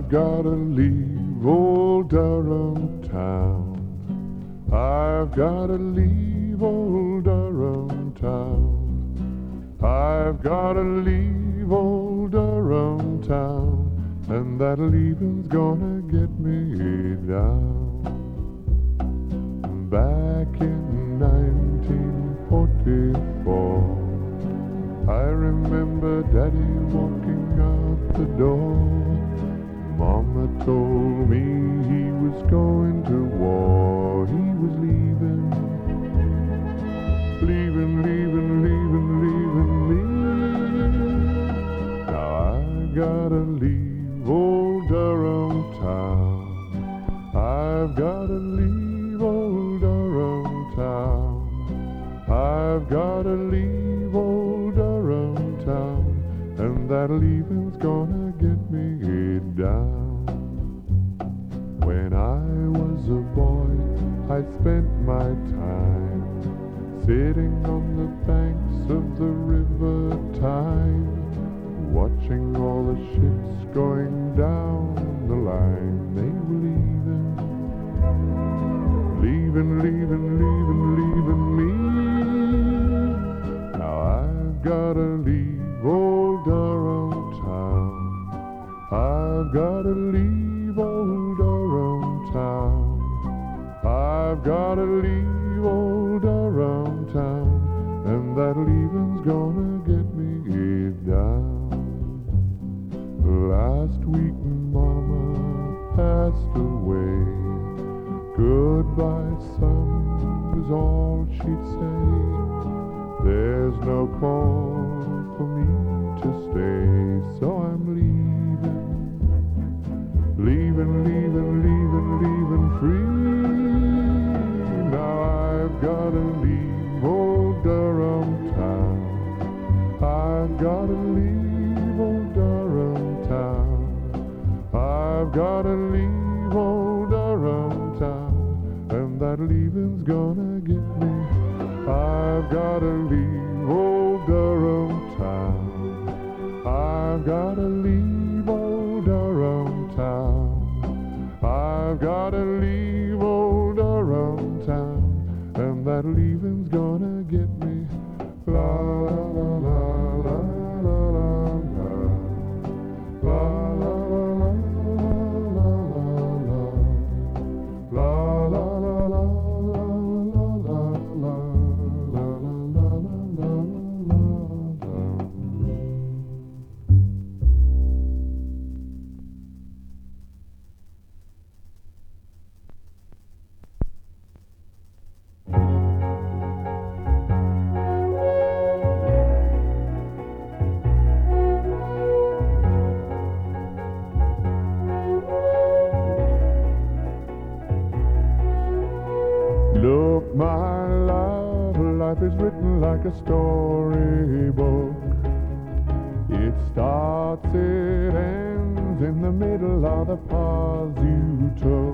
gotta leave old Durham town. I've gotta leave old Durham town. I've gotta leave old Durham town, and that leaving's gonna get me down. Back in 1944, I remember Daddy walking out the door. Mama told me he was going to war. He was leaving, leaving, leaving, leaving, leaving me. Now I gotta leave old Durham town. I've gotta leave old Durham town. I've gotta leave old Durham town, and that leaving's gonna get me down. When I was a boy, I spent my time sitting on the banks of the river Tyne, watching all the ships going down the line. They were leaving, leaving, leaving, leaving, leaving me. Now I've gotta leave old Durham town. I've gotta leave old Durham town. I've gotta leave old Durham town, and that leaving's gonna get me down. Last week Mama passed away. Goodbye, son, was all she'd say. There's no call for me to stay, so I'm leaving, leaving, leaving, leaving, leaving free. Now I've gotta leave old Durham town. I've gotta leave old Durham town. I've gotta leave old Durham town, and that leaving's gonna get me. I've gotta leave old Durham town. I've gotta leave old Durham town. I've gotta leave old Durham town, and that leaving's gonna get me. La la la la la la la la la la la la. Look, my life is written like a storybook. It starts, it ends in the middle of the paths you took.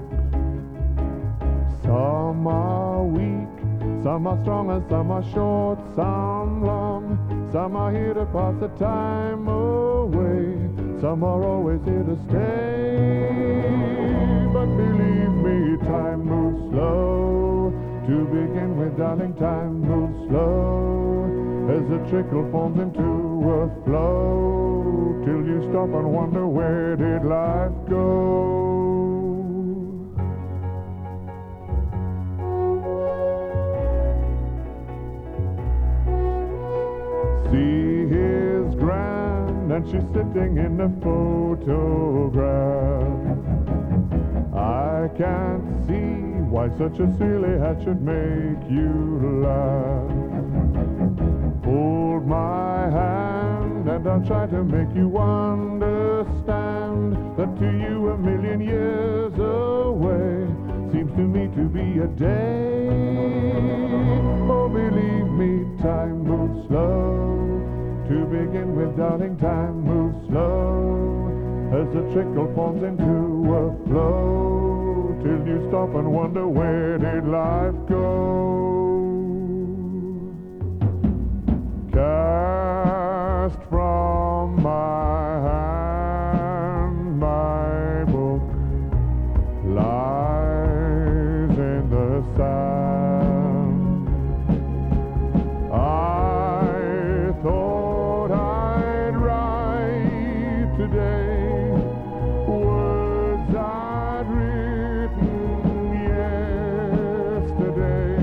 Some are weak, some are stronger, some are short, some long. Some are here to pass the time away, some are always here to stay. But believe me, time moves slow. To begin with, darling, time moves slow, as a trickle forms into a flow, till you stop and wonder, where did life go? See, here's grand, and she's sitting in the photograph. I can't see why such a silly hat should make you laugh. Hold my hand, and I'll try to make you understand that to you a million years away seems to me to be a day. Oh, believe me, time moves slow. To begin with, darling, time moves slow, as a trickle forms into a flow, till you stop and wonder, where did life go? Cast from my hand my sand. I thought I'd write today words I'd written yesterday.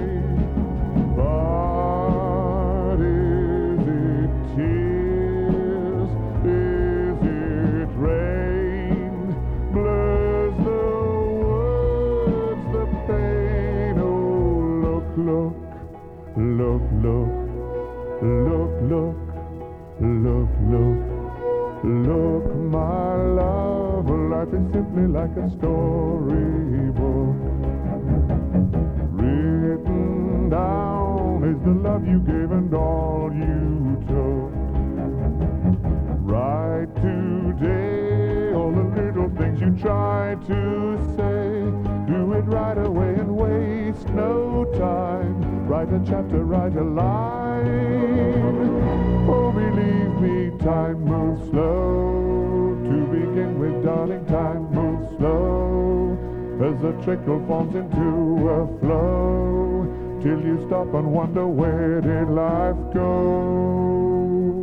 But is it tears? Is it rain? Blurs the words, the pain. Oh, look, look, look, look, look, look, look, look, look, my love. Life is simply like a storybook. Written down is the love you gave and all you took. Write today all the little things you tried to say. Do it right away and waste no time. Write a chapter, write a line. Oh, believe me, time moves slow. To begin with, darling, time moves slow. As a trickle forms into a flow, till you stop and wonder, where did life go?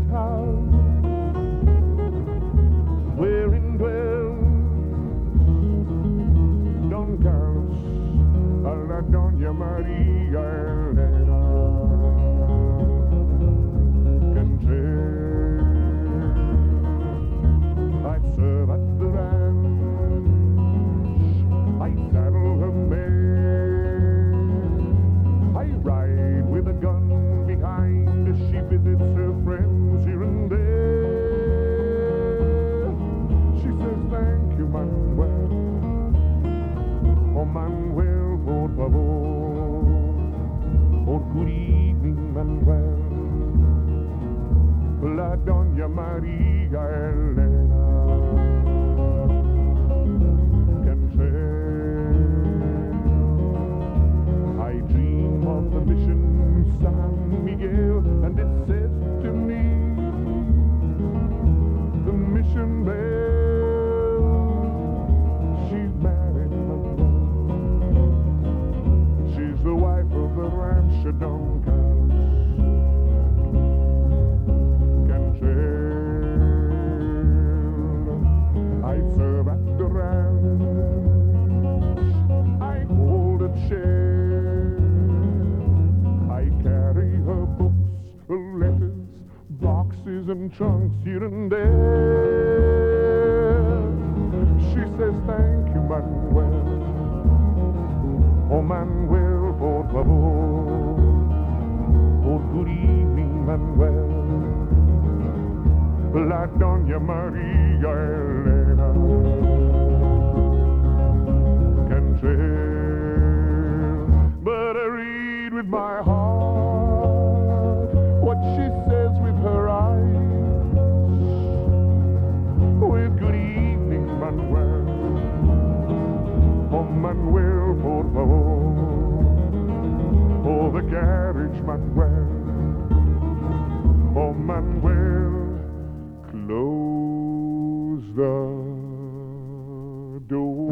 house wherein dwells Don Carlos a la Doña Maria Elena. Can tell I'd serve at the ranch, I saddle her mare, I ride with a gun behind as she visits her friends here and there. She says, thank you, Manuel. Oh, Manuel, por favor. Oh, good evening, Manuel. La Doña Maria Elena. Can tell I dream of the mission San Miguel, and it says to me, the mission bell, she's married Manuel. She's the wife of the rancher Don Carlos. Can tell I serve at the ranch, I hold a chair, I carry her books, her letters, boxes and trunks here and there. She says, thank you, Manuel. Oh, Manuel, por favor. Oh, good evening, Manuel. La Doña Maria Elena. Can tell, but I read with my heart what she says with her eyes. With good evening, Manuel. Oh, Manuel, por favor. Oh, the carriage, Manuel. Oh, Manuel, close the door.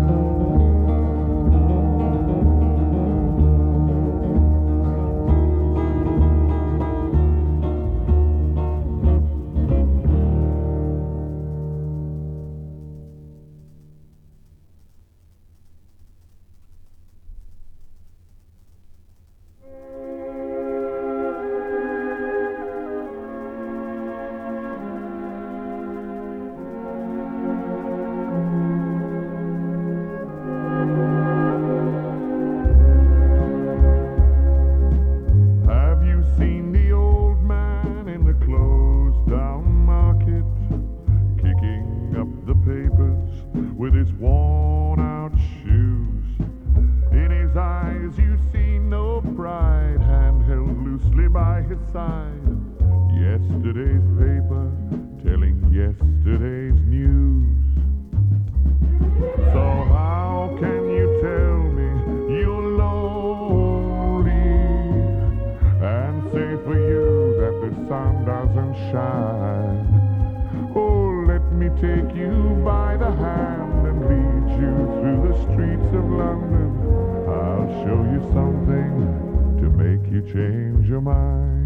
Yesterday's paper telling yesterday's news. So how can you tell me you're lonely and say for you that the sun doesn't shine? Oh, let me take you by the hand and lead you through the streets of London. I'll show you something to make you change your mind.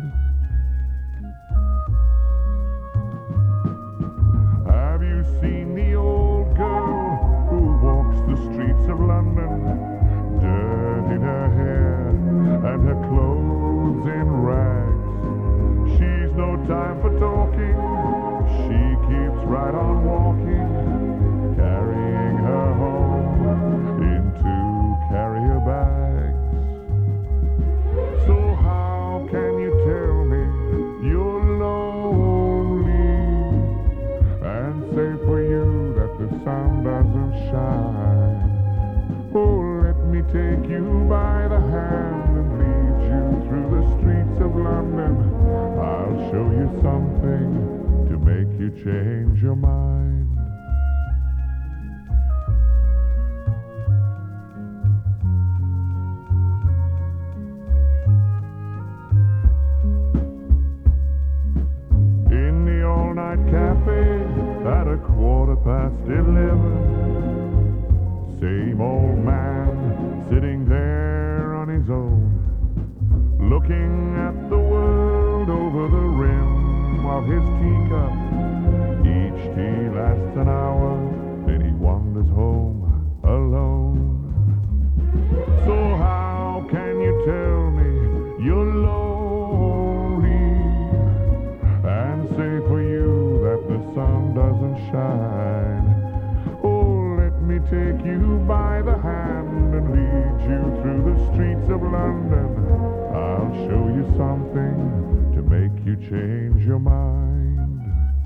Seen the old girl who walks the streets of London, dirt in her hair and her clothes in rags. She's no time for talking, she keeps right on walking, carrying her home in 2 carrier bags. So how can you tell me you're lonely and say for you that the sun doesn't shine? Oh, let me take you by the hand and lead you through the streets of London. I'll show you something to make you change your mind. In the all-night cafe at 11:15, same old man sitting there on his own, looking at the world over the rim out his teacup. Each tea lasts an hour, then he wanders home alone. So how can you tell me you're lonely and say for you that the sun doesn't shine? Oh, let me take you by the hand and lead you through the streets of London. I'll show you something to make you change your mind.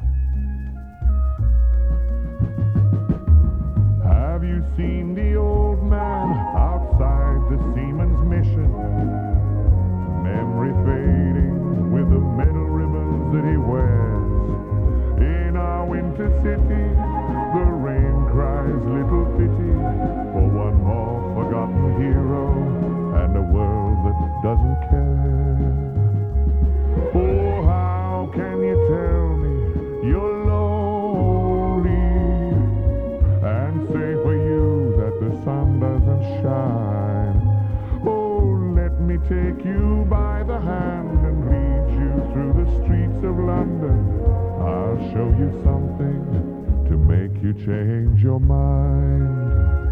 Have you seen the old man outside the Seaman's Mission? Memory fading with the metal ribbons that he wears. In our winter city, the rain cries little pity for one more forgotten hero and a world that doesn't care. Oh, how can you tell me you're lonely and say for you that the sun doesn't shine? Oh, let me take you by the hand and lead you through the streets of London. I'll show you something to make you change your mind.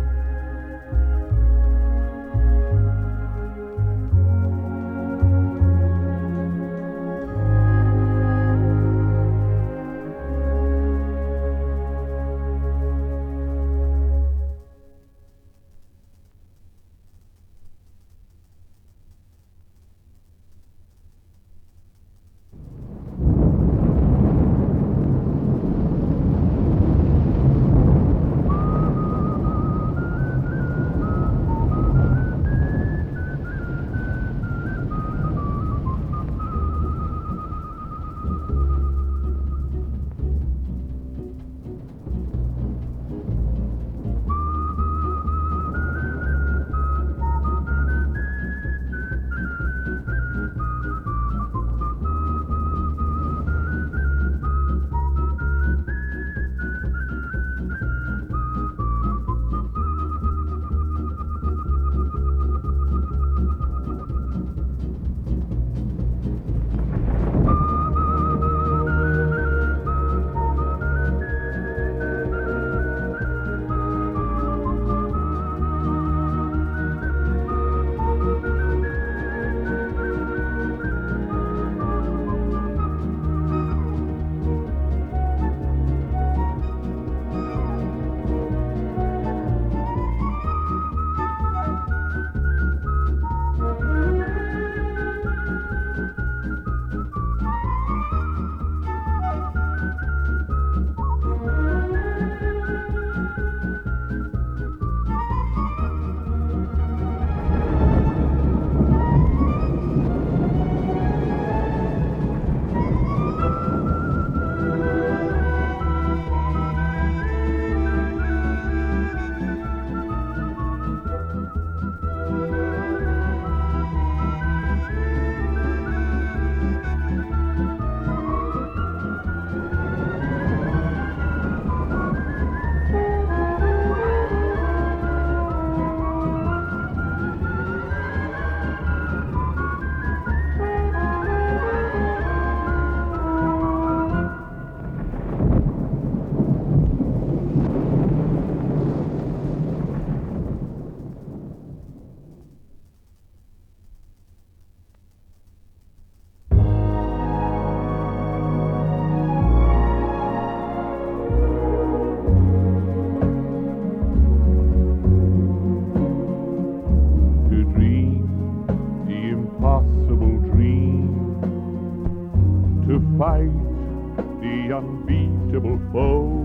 Unbeatable foe,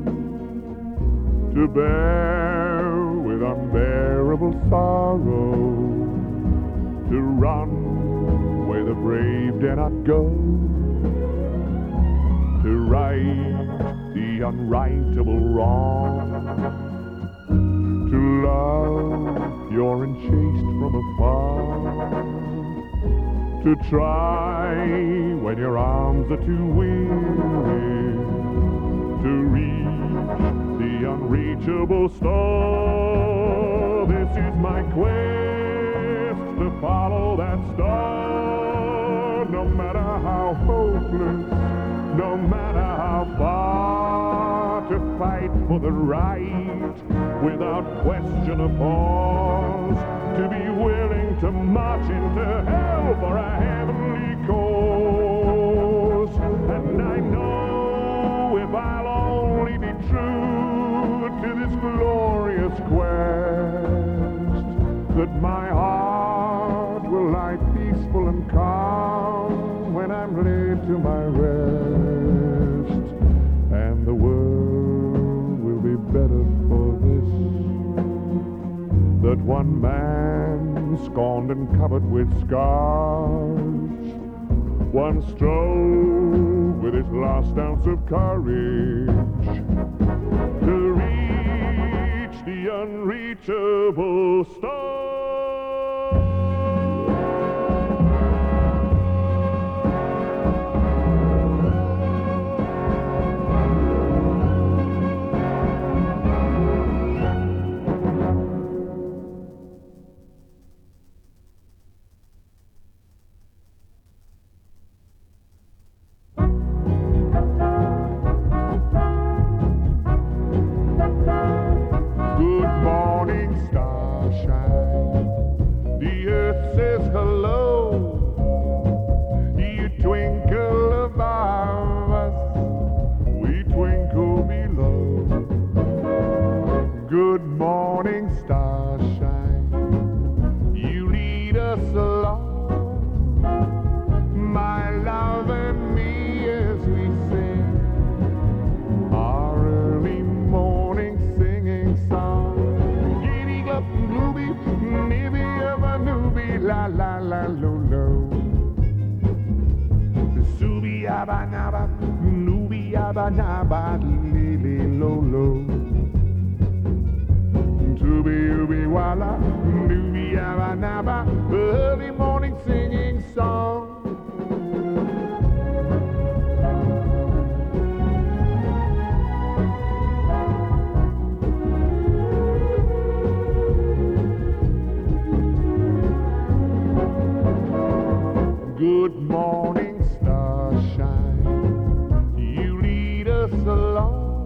to bear with unbearable sorrow, to run where the brave dare not go, to right the unrightable wrong, to love pure and chaste from afar, to try when your arms are too weary, to reach the unreachable star. This is my quest, to follow that star, no matter how hopeless, no matter how far, to fight for the right without question or pause, to be willing to march into hell for a heavenly cause. And I know if I'll only be true to this glorious quest, that my heart will lie peaceful and calm when I'm laid to my rest, and the world will be better for this, that one man scorned and covered with scars once strove with his last ounce of courage to reach the unreachable star. Early morning singing song. Good morning, starshine, you lead us along,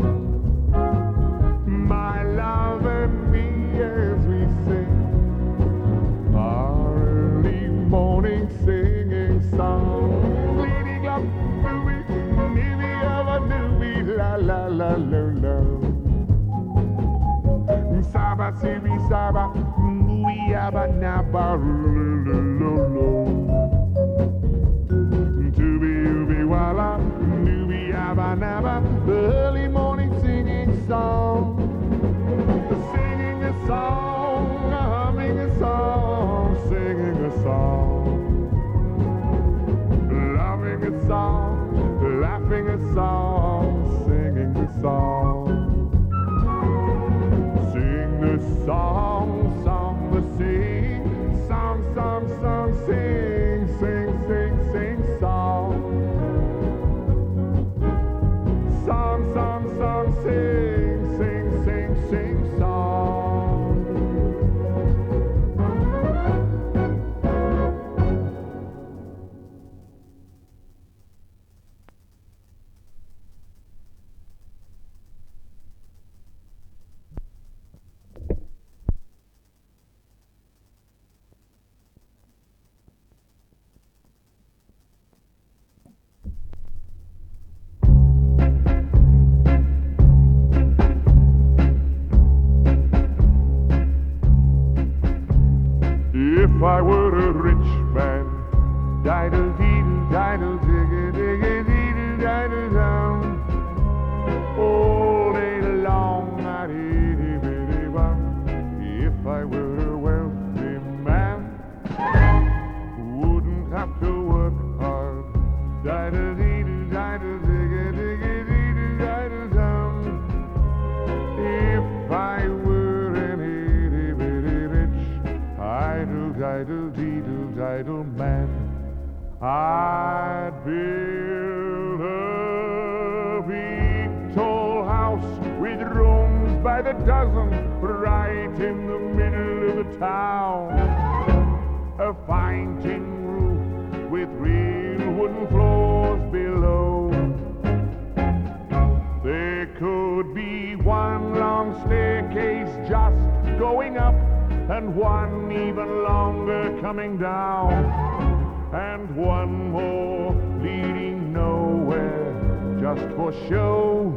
my love and me, as we sing our early morning singing song. Leading up to it, maybe of a newbie, la la la lo lo. Saba sibi saba, movie aba naba lo lo lo. Walla, newbie, abba, nabba, the early morning singing song. Singing a song, humming a song, singing a song. Loving a song, laughing a song, singing the song. Sing the song, song the sing, song, song, song, sing, sing, sing, sing, song. Song, song, song, sing, sing, sing, sing, song. If I were a rich man, diddle deedle, diddle diggy diggy deedle diddle down, all day long I'd itty bitty bum. If I were a wealthy man, wouldn't have to work hard, diddle deedle, diddle diggy diggy deedle diddle down. If I were an itty bitty rich, idle deedle diddle man, I'd build a big tall house with rooms by the dozen right in the middle of the town. A fine tin roof with real wooden floors below, and one even longer coming down, and one more leading nowhere just for show.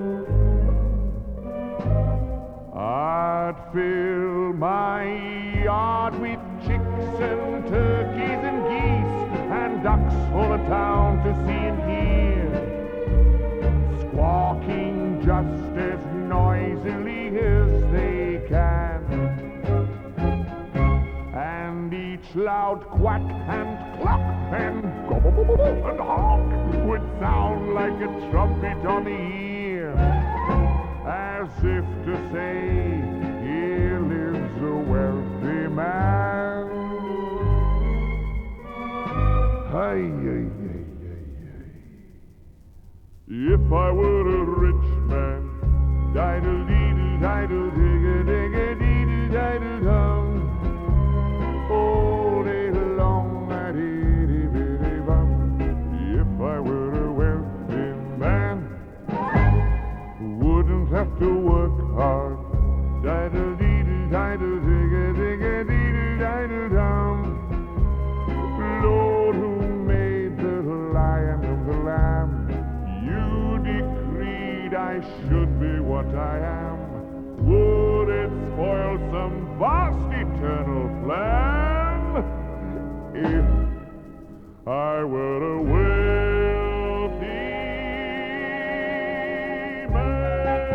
I'd fill my yard with chicks and turkeys and geese and ducks for the town to see and hear, squawking just as noisily as they can. And each loud quack and cluck and gobble and honk would sound like a trumpet on the ear, as if to say, here lives a wealthy man. Hey, hey, hey, hey, hey. If I were a rich man, diddle-deedle, diddle-digga-digga-deedle, diddle-dum, all day long, diddy-biddy-bum. If I were a wealthy man, wouldn't have to work hard, diddle-deedle, diddle-digga-digga-deedle, diddle-dum. Lord, who made the lion and the lamb, you decreed I should be what I am. Would it spoil some vast eternal plan if I were a wealthy man?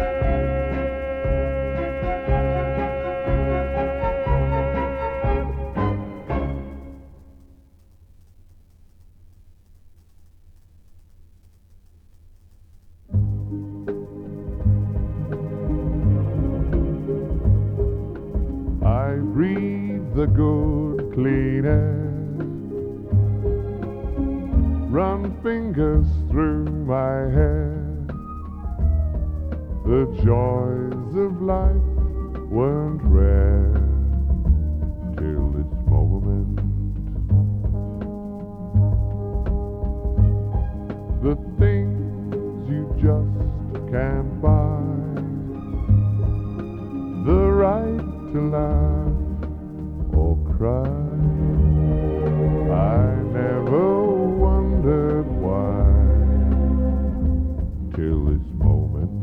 I breathe the good, clean air, run fingers through my hair. The joys of life weren't rare till this moment. The things you just can't buy, the right to laugh or cry. I never wondered why till this moment.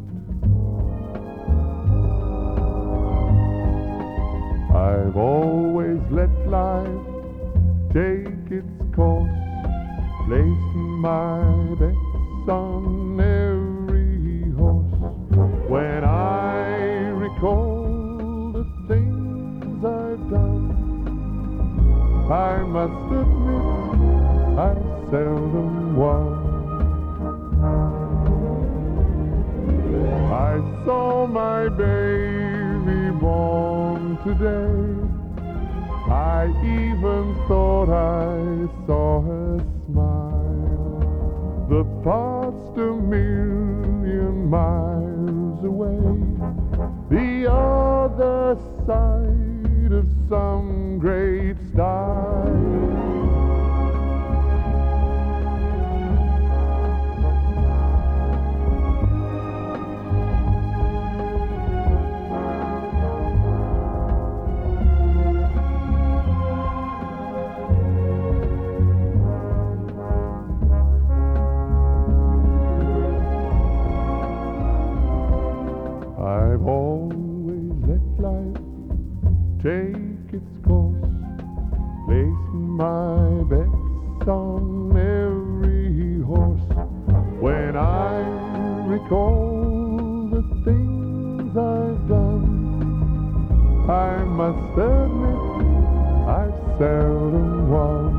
I've always let life take its course, placing my bets on every horse. When I recall the things I've done, I must admit I seldom won. I saw my baby born today. I even thought I saw her smile. The past a million miles away, the other side of some great style. I've always let life take its course, placing my bets on every horse. When I recall the things I've done, I must admit I've seldom won.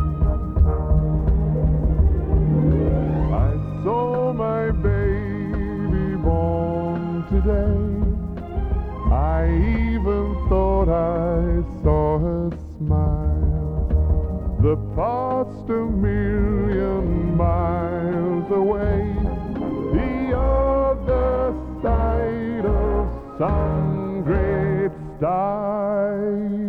I saw my baby born today. I even thought I saw her smile. The past a million miles away, the other side of some great style.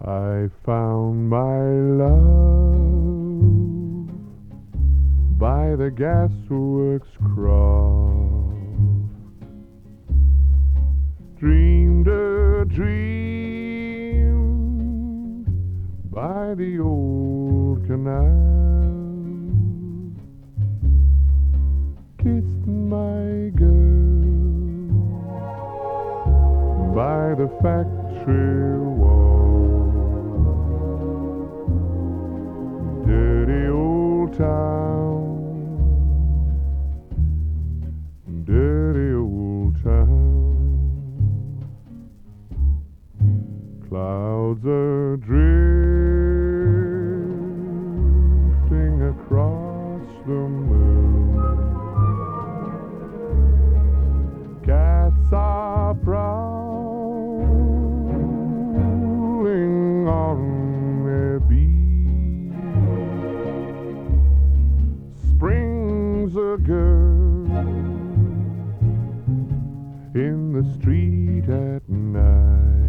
I found my love by the gasworks croft, dreamed a dream by the old canal, kissed my girl by the factory wall. Dirty old town, dirty old town. Clouds are drifting across the moon. Cats are prowling on their beat. Springs a girl in the street at night.